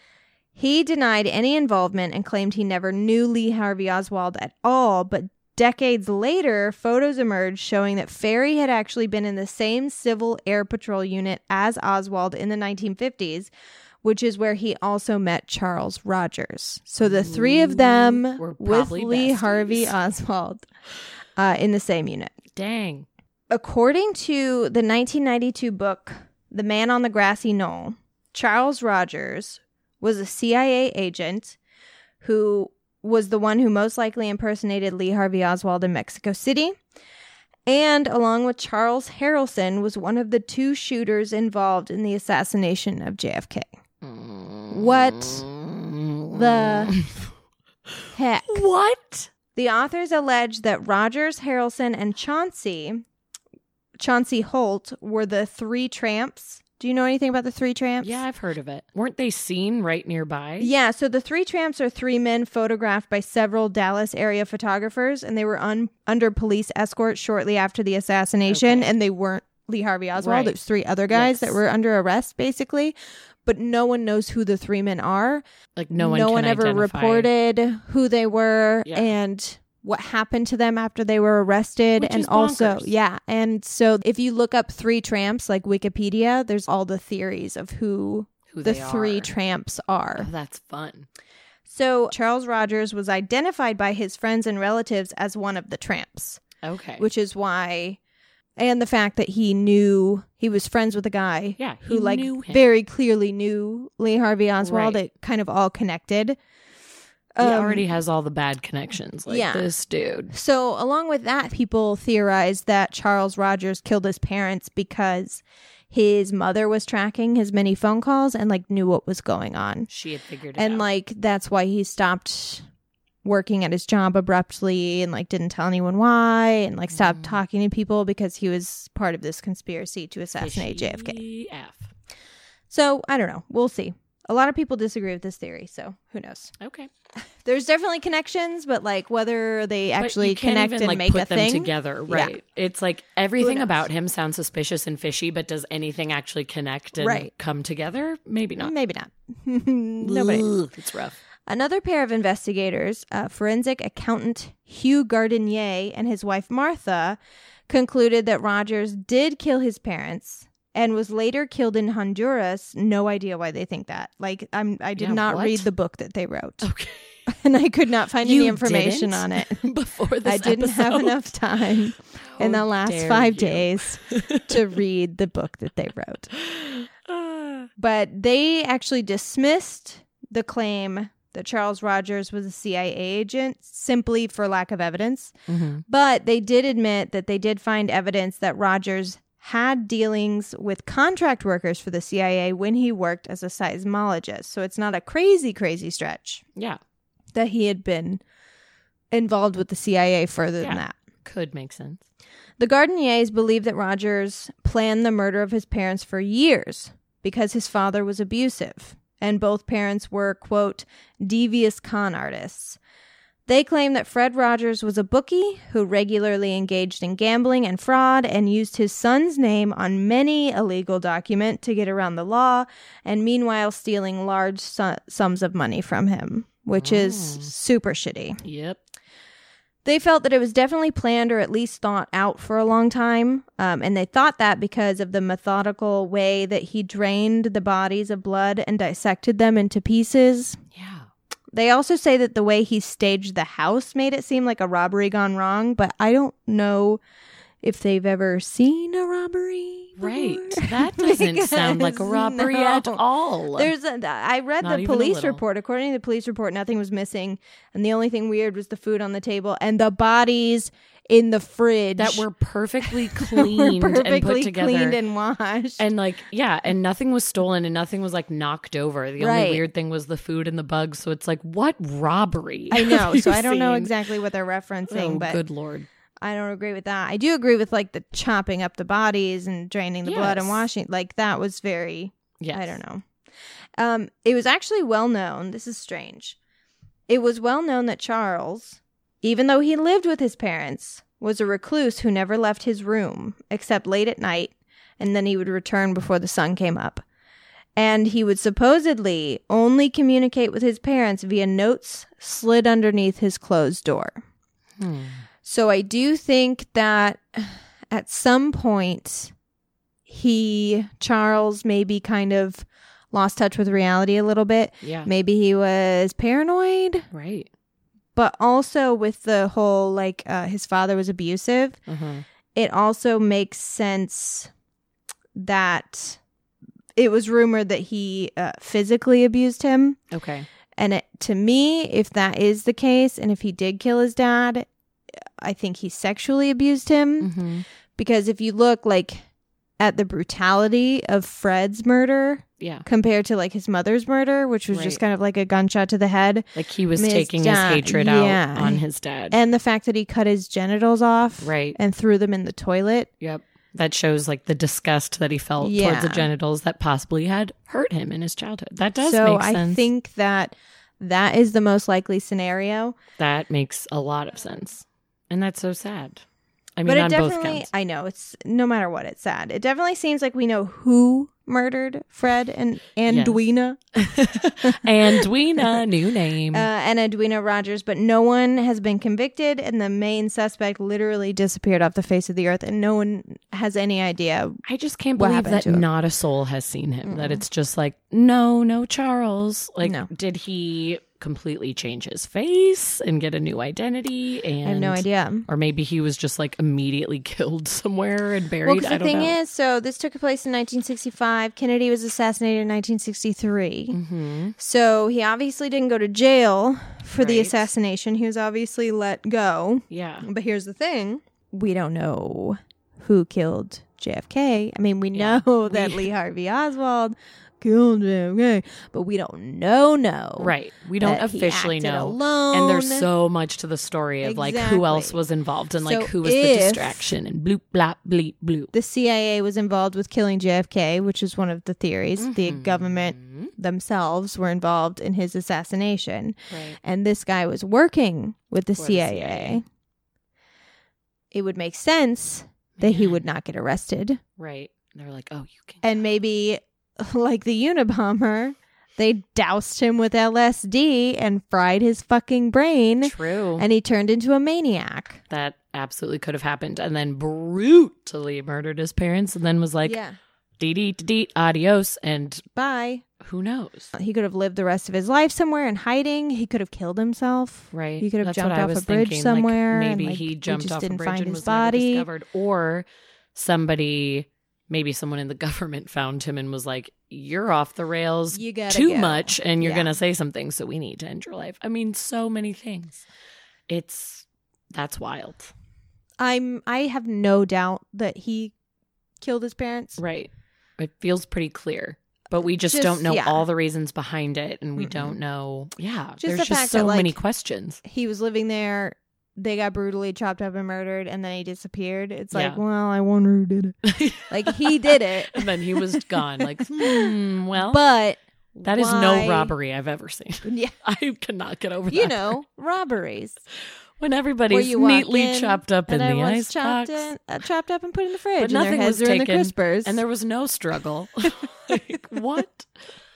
He denied any involvement and claimed he never knew Lee Harvey Oswald at all, but decades later, photos emerged showing that Ferry had actually been in the same Civil Air Patrol unit as Oswald in the nineteen fifties, which is where he also met Charles Rogers. So the three of them Were with probably Lee besties. Harvey Oswald uh, in the same unit. Dang. According to the nineteen ninety-two book, The Man on the Grassy Knoll, Charles Rogers was a C I A agent who was the one who most likely impersonated Lee Harvey Oswald in Mexico City. And along with Charles Harrelson, was one of the two shooters involved in the assassination of J F K. What the heck? What? The authors allege that Rogers, Harrelson, and Chauncey, Chauncey Holt, were the three tramps. Do you know anything about the three tramps? Yeah, I've heard of it. Weren't they seen right nearby? Yeah, so the three tramps are three men photographed by several Dallas area photographers, and they were un- under police escort shortly after the assassination, Okay. and they weren't Lee Harvey Oswald. Right. It was three other guys Yes. that were under arrest, basically. But no one knows who the three men are. Like no one no can one ever identify. reported who they were Yeah. and what happened to them after they were arrested. Which and is also, bonkers. yeah. And so if you look up three tramps, like Wikipedia, there's all the theories of who, Who the they three are. tramps are. Oh, that's fun. So Charles Rogers was identified by his friends and relatives as one of the tramps, Okay. which is why, and the fact that he knew, he was friends with a guy Yeah, who he like knew him. very clearly knew Lee Harvey Oswald. Right. It kind of all connected. He Um, already has all the bad connections. Like yeah. this dude. So, along with that, people theorized that Charles Rogers killed his parents because his mother was tracking his many phone calls and like knew what was going on. She had figured it And out. like that's why he stopped working at his job abruptly and like didn't tell anyone why and like stopped Mm. talking to people because he was part of this conspiracy to assassinate J F K. Fishy F. So, I don't know. We'll see. A lot of people disagree with this theory, so who knows? Okay. There's definitely connections, but like whether they actually But you can't connect even, and like, make put a them thing together, Yeah. right? It's like everything knows? about him sounds suspicious and fishy, but does anything actually connect and Right. come together? Maybe not. Maybe not. Nobody. Ugh, it's rough. Another pair of investigators, uh, forensic accountant Hugh Gardinier and his wife Martha, concluded that Rogers did kill his parents and was later killed in Honduras. No idea why they think that. Like, I'm, I did Yeah, not what? read the book that they wrote, Okay. and I could not find You any information didn't? on it. Before this I didn't have episode? enough time in How the last dare five you. days to read the book that they wrote. Ah. But they actually dismissed the claim that Charles Rogers was a C I A agent simply for lack of evidence. Mhm. But they did admit that they did find evidence that Rogers had dealings with contract workers for the C I A when he worked as a seismologist. So it's not a crazy, crazy stretch Yeah. that he had been involved with the C I A further than Yeah. that. Could make sense. The Gardiniers believe that Rogers planned the murder of his parents for years because his father was abusive, and both parents were, quote, devious con artists. They claim that Fred Rogers was a bookie who regularly engaged in gambling and fraud and used his son's name on many a legal document to get around the law, and meanwhile stealing large su- sums of money from him, which Oh. is super shitty. Yep. They felt that it was definitely planned or at least thought out for a long time. Um, and they thought that because of the methodical way that he drained the bodies of blood and dissected them into pieces. Yeah. They also say that the way he staged the house made it seem like a robbery gone wrong, but I don't know if they've ever seen a robbery. Right. before. That doesn't sound like a Because, robbery no. at all. There's a, I read Not the even a police little. report. According to the police report, nothing was missing. And the only thing weird was the food on the table and the bodies in the fridge. that were perfectly were cleaned and perfectly put together. cleaned and washed. And like, yeah, and nothing was stolen and nothing was like knocked over. The Right. only weird thing was the food and the bugs. So it's like, what robbery? I know. have So you I don't know seen? exactly what they're referencing, Oh, but good Lord. I don't agree with that. I do agree with like the chopping up the bodies and draining the blood and Yes. washing. Like that was very, Yes. I don't know. Um, it was actually well known. This is strange. It was well known that Charles, even though he lived with his parents, was a recluse who never left his room except late at night, and then he would return before the sun came up. And he would supposedly only communicate with his parents via notes slid underneath his closed door. Hmm. So I do think that at some point he, Charles, maybe kind of lost touch with reality a little bit. Yeah. Maybe he was paranoid, Right. but also with the whole like uh, his father was abusive, Uh-huh. it also makes sense that it was rumored that he uh, physically abused him. Okay. And it, to me, if that is the case, and if he did kill his dad, I think he sexually abused him. Mm-hmm. Because if you look like at the brutality of Fred's murder Yeah. compared to like his mother's murder, which was just Right. kind of like a gunshot to the head, Like he was His taking dad- his hatred yeah. out on his dad. and the fact that he cut his genitals off Right. and threw them in the toilet. Yep. That shows like the disgust that he felt Yeah. towards the genitals that possibly had hurt him in his childhood. That does so make sense. I think that that is the most likely scenario. that makes a lot of sense. And that's so sad. I mean, But it on both definitely, counts. I know it's no matter what, it's sad. It definitely seems like we know who murdered Fred and and Yes. Edwina, And Dweena, new name. uh, and Edwina Rogers, but no one has been convicted, and the main suspect literally disappeared off the face of the earth, and no one has any idea. I just can't what believe happened that to him? not a soul has seen him. That it's just like no, no Charles. Like, No. did he completely change his face and get a new identity? And I have no idea. Or maybe he was just like immediately killed somewhere and buried. Well, because I the don't thing know. is, so this took place in nineteen sixty-five. Kennedy was assassinated in nineteen sixty-three. Mm-hmm. So he obviously didn't go to jail for the Right. assassination. He was obviously let go. Yeah. But here's the thing. We don't know who killed J F K. I mean, we Yeah. know that We- Lee Harvey Oswald killed J F K, but we don't know, no. Right. We don't that he officially acted know. alone. And there's so much to the story of like who else Exactly. was involved and like So who was the if- distraction and bloop, blop, bleep, bloop. The C I A was involved with killing J F K, which is one of the theories. The Mm-hmm. government themselves were involved in his assassination. Right. And this guy was working with the For the C I A. C I A. It would make sense that he would not get arrested. Right. They're like, oh, you can. And maybe, like the Unabomber, they doused him with L S D and fried his fucking brain. True. And he turned into a maniac. That absolutely could have happened. And then brutally murdered his parents and then was like, yeah. dee dee dee adios. And Bye. who knows? He could have lived the rest of his life somewhere in hiding. He could have killed himself. Right. He could have That's jumped what I off was a bridge thinking. somewhere. Like, and, maybe like, he we jumped just off a didn't bridge find and his was body. never discovered. Or somebody, maybe someone in the government found him and was like, you're off the rails You gotta too go. much and you're Yeah. going to say something. So we need to end your life. I mean, so many things. It's, that's wild. I'm. I have no doubt that he killed his parents. Right. It feels pretty clear. But we just, Just- don't know yeah. all the reasons behind it. And we Mm-mm. don't know. Yeah. Just there's the just fact so that, like, many questions. He was living there. They got brutally chopped up and murdered, and then he disappeared. It's like, Yeah. well, I wonder who did it. Like, he did it. And then he was gone. Like, hmm, well, But that is why- no robbery I've ever seen. yeah, I cannot get over that. you know, robberies. when Where everybody's you walk neatly in chopped up in and the everyone's ice chopped, box. in, uh, chopped up and put in the fridge. But and nothing their was heads are in the taken, crispers. and there was no struggle. Like, what?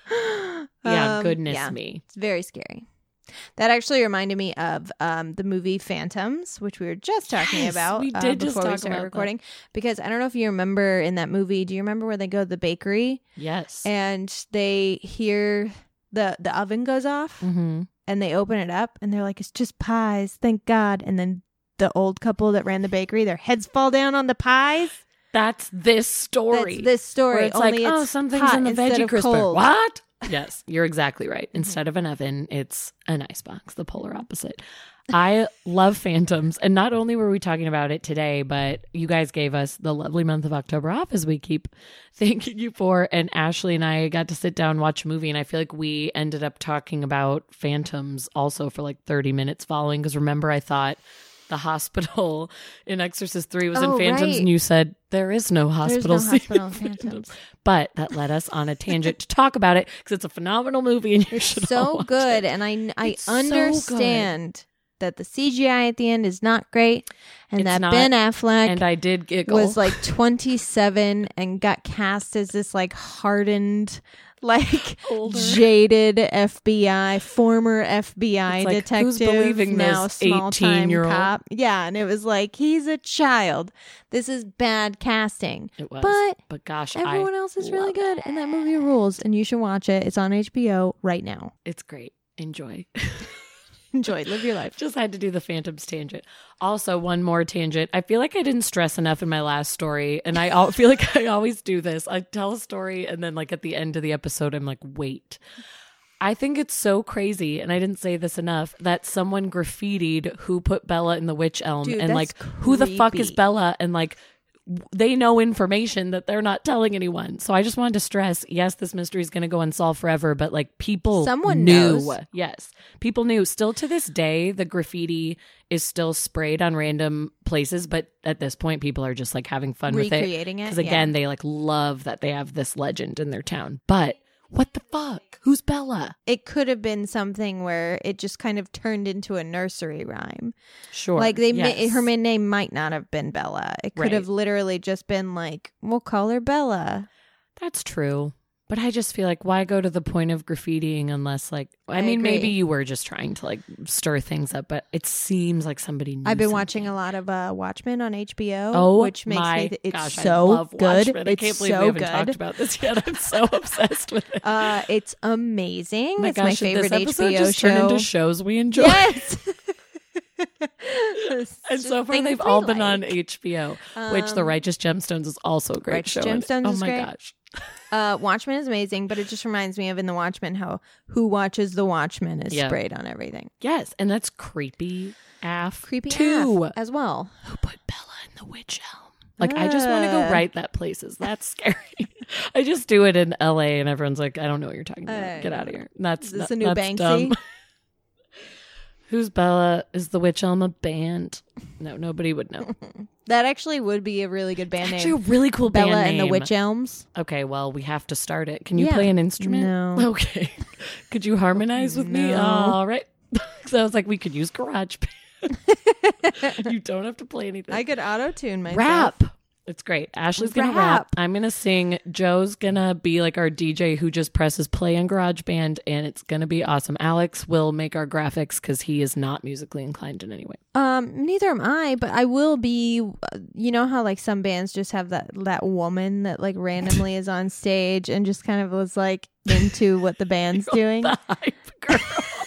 Yeah, Um, goodness yeah. me. It's very scary. That actually reminded me of um, the movie Phantoms, which we were just talking Yes, about we uh, did just before we talk started about that. recording. Because I don't know if you remember in that movie. Do you remember where they go to the bakery Yes. and they hear the the oven goes off mm-hmm. and they open it up and they're like, "It's just pies, thank God." And then the old couple that ran the bakery, their heads fall down on the pies. That's this story. That's this story. Where it's only like, oh, it's something's hot in the instead veggie of crisper. cold. What? Yes, you're exactly right. Instead of an oven, it's an icebox, the polar opposite. I love Phantoms. And not only were we talking about it today, but you guys gave us the lovely month of October off, as we keep thanking you for. And Ashley and I got to sit down and watch a movie. And I feel like we ended up talking about Phantoms also for like thirty minutes following. Because remember, I thought the hospital in Exorcist three was Oh, in Phantoms. right. And you said, there is no There's hospital no scene hospital in in Phantoms. But that led us on a tangent to talk about it because it's a phenomenal movie and you It's should all so watch good, it. and I I It's so good. understand that the C G I at the end is not great, and It's that not, Ben Affleck And I did giggle. was like twenty-seven and got cast as this like hardened, like Older. jaded F B I, former F B I It's like, detective, who's believing now this small time eighteen-year-old? cop. Yeah, and it was like he's a child. This is bad casting. It was. But But gosh, everyone I else is really love good, and that movie rules. And you should watch it. It's on H B O right now. It's great. Enjoy. Enjoy, live your life. Just had to do the Phantoms tangent. Also, one more tangent. I feel like I didn't stress enough in my last story, and I al- feel like I always do this. I tell a story, and then like at the end of the episode, I'm like, wait. I think it's so crazy, and I didn't say this enough, that someone graffitied who put Bella in the witch elm, Dude, and that's like, who the fuck is creepy. Bella? And like, w- they know information that they're not telling anyone. So I just wanted to stress, yes, this mystery is going to go unsolved forever, but like people Someone knew. knows. Yes, people knew. Still to this day, the graffiti is still sprayed on random places, but at this point, people are just like having fun with it. Recreating it, Because again, they like love that they have this legend in their town. But what the fuck? Who's Bella? It could have been something where it just kind of turned into a nursery rhyme. Sure. Like they, yes. ma- her main name might not have been Bella. It could Right. have literally just been like, we'll call her Bella. That's true. But I just feel like, why go to the point of graffitiing unless, like, I, I mean, agree. maybe you were just trying to, like, stir things up, but it seems like somebody knew I've been something. watching a lot of uh, Watchmen on H B O, Oh, which makes my me th- it's gosh, so I love good. Watchmen. I It's can't believe so we haven't good. talked about this yet. I'm so obsessed with it. Uh, it's amazing. Oh my it's gosh, my should favorite this episode H B O just show. turn into shows we enjoy. Yes. And so far, they've all been on H B O, which The Righteous Gemstones is also a great Righteous show. and- Gemstones oh is my great. gosh. Uh, Watchmen is amazing, but it just reminds me of in The Watchmen how who watches The Watchmen is Yeah. sprayed on everything. Yes, and that's creepy af Creepy too. A F as well. Who put Bella in the witch elm? Like, I just want to go Uh. write that places. That's scary. I just do it in L A and everyone's like, I don't know what you're talking about. Uh, Get out of here. That's Is this not- a new that's Banksy? dumb. Who's Bella? Is the Witch Elm a band? No, nobody would know. That actually would be a really good band Actually, a name. really cool Bella band and the name. Witch Elms. Okay, well, we have to start it. Can you Yeah. play an instrument? No. Okay. Could you harmonize with me? No. All right. So I was like, we could use GarageBand. You don't have to play anything. I could auto tune myself. Rap. It's great. Ashley's gonna rap. Rap. I'm gonna sing. Joe's gonna be like our D J who just presses play on GarageBand, and it's gonna be awesome. Alex will make our graphics because he is not musically inclined in any way. Um, neither am I, but I will be. uh, You know how like some bands just have that that woman that like randomly is on stage and just kind of was like into what the band's doing. The hype girl.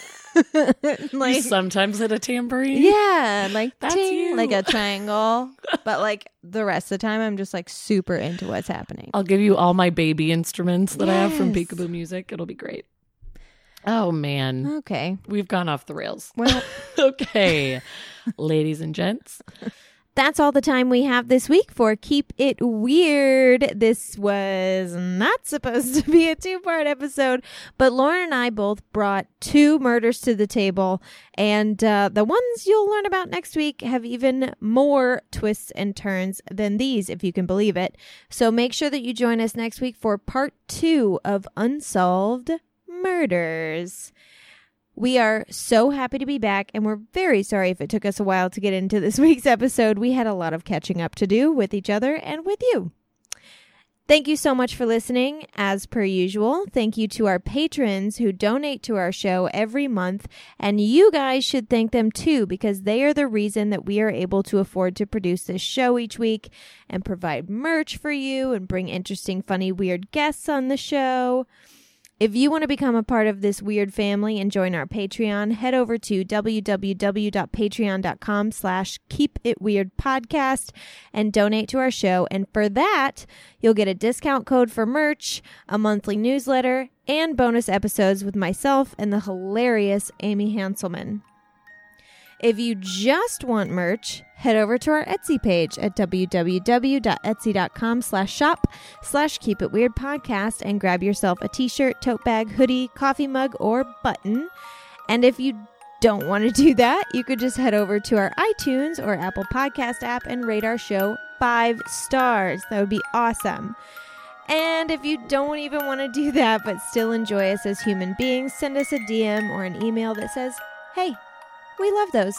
You Like sometimes hit a tambourine. yeah, like That's ting, you. like a triangle. But like the rest of the time, I'm just like super into what's happening. I'll give you all my baby instruments that I have from Yes. Peekaboo Music. It'll be great. Oh man, Okay, we've gone off the rails. well. Okay, ladies and gents. That's all the time we have this week for Keep It Weird. This was not supposed to be a two-part episode, but Lauren and I both brought two murders to the table, and uh, the ones you'll learn about next week have even more twists and turns than these, if you can believe it. So make sure that you join us next week for part two of Unsolved Murders. We are so happy to be back, and we're very sorry if it took us a while to get into this week's episode. We had a lot of catching up to do with each other and with you. Thank you so much for listening. As per usual, thank you to our patrons who donate to our show every month, and you guys should thank them too, because they are the reason that we are able to afford to produce this show each week and provide merch for you and bring interesting, funny, weird guests on the show. If you want to become a part of this weird family and join our Patreon, head over to www.patreon.com slash keep it weird podcast and donate to our show. And for that, you'll get a discount code for merch, a monthly newsletter, and bonus episodes with myself and the hilarious Amy Hanselman. If you just want merch, head over to our Etsy page at www.etsy.com slash shop slash keep it weird podcast and grab yourself a t-shirt, tote bag, hoodie, coffee mug, or button. And if you don't want to do that, you could just head over to our iTunes or Apple Podcast app and rate our show five stars. That would be awesome. And if you don't even want to do that but still enjoy us as human beings, send us a D M or an email that says, hey, we love those.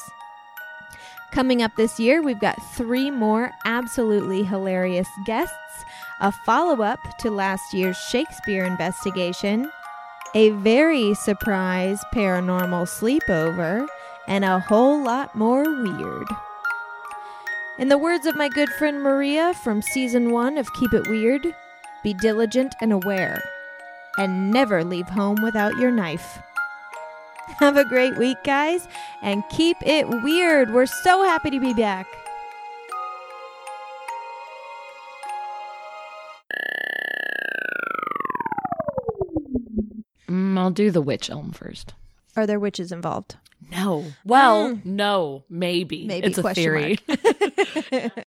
Coming up this year, we've got three more absolutely hilarious guests, a follow-up to last year's Shakespeare investigation, a very surprise paranormal sleepover, and a whole lot more weird. In the words of my good friend Maria from season one of Keep It Weird, be diligent and aware, and never leave home without your knife. Have a great week, guys, and keep it weird. We're so happy to be back. Mm, I'll do the witch elm first. Are there witches involved? No. Well, no, maybe. Maybe, It's a question theory. mark.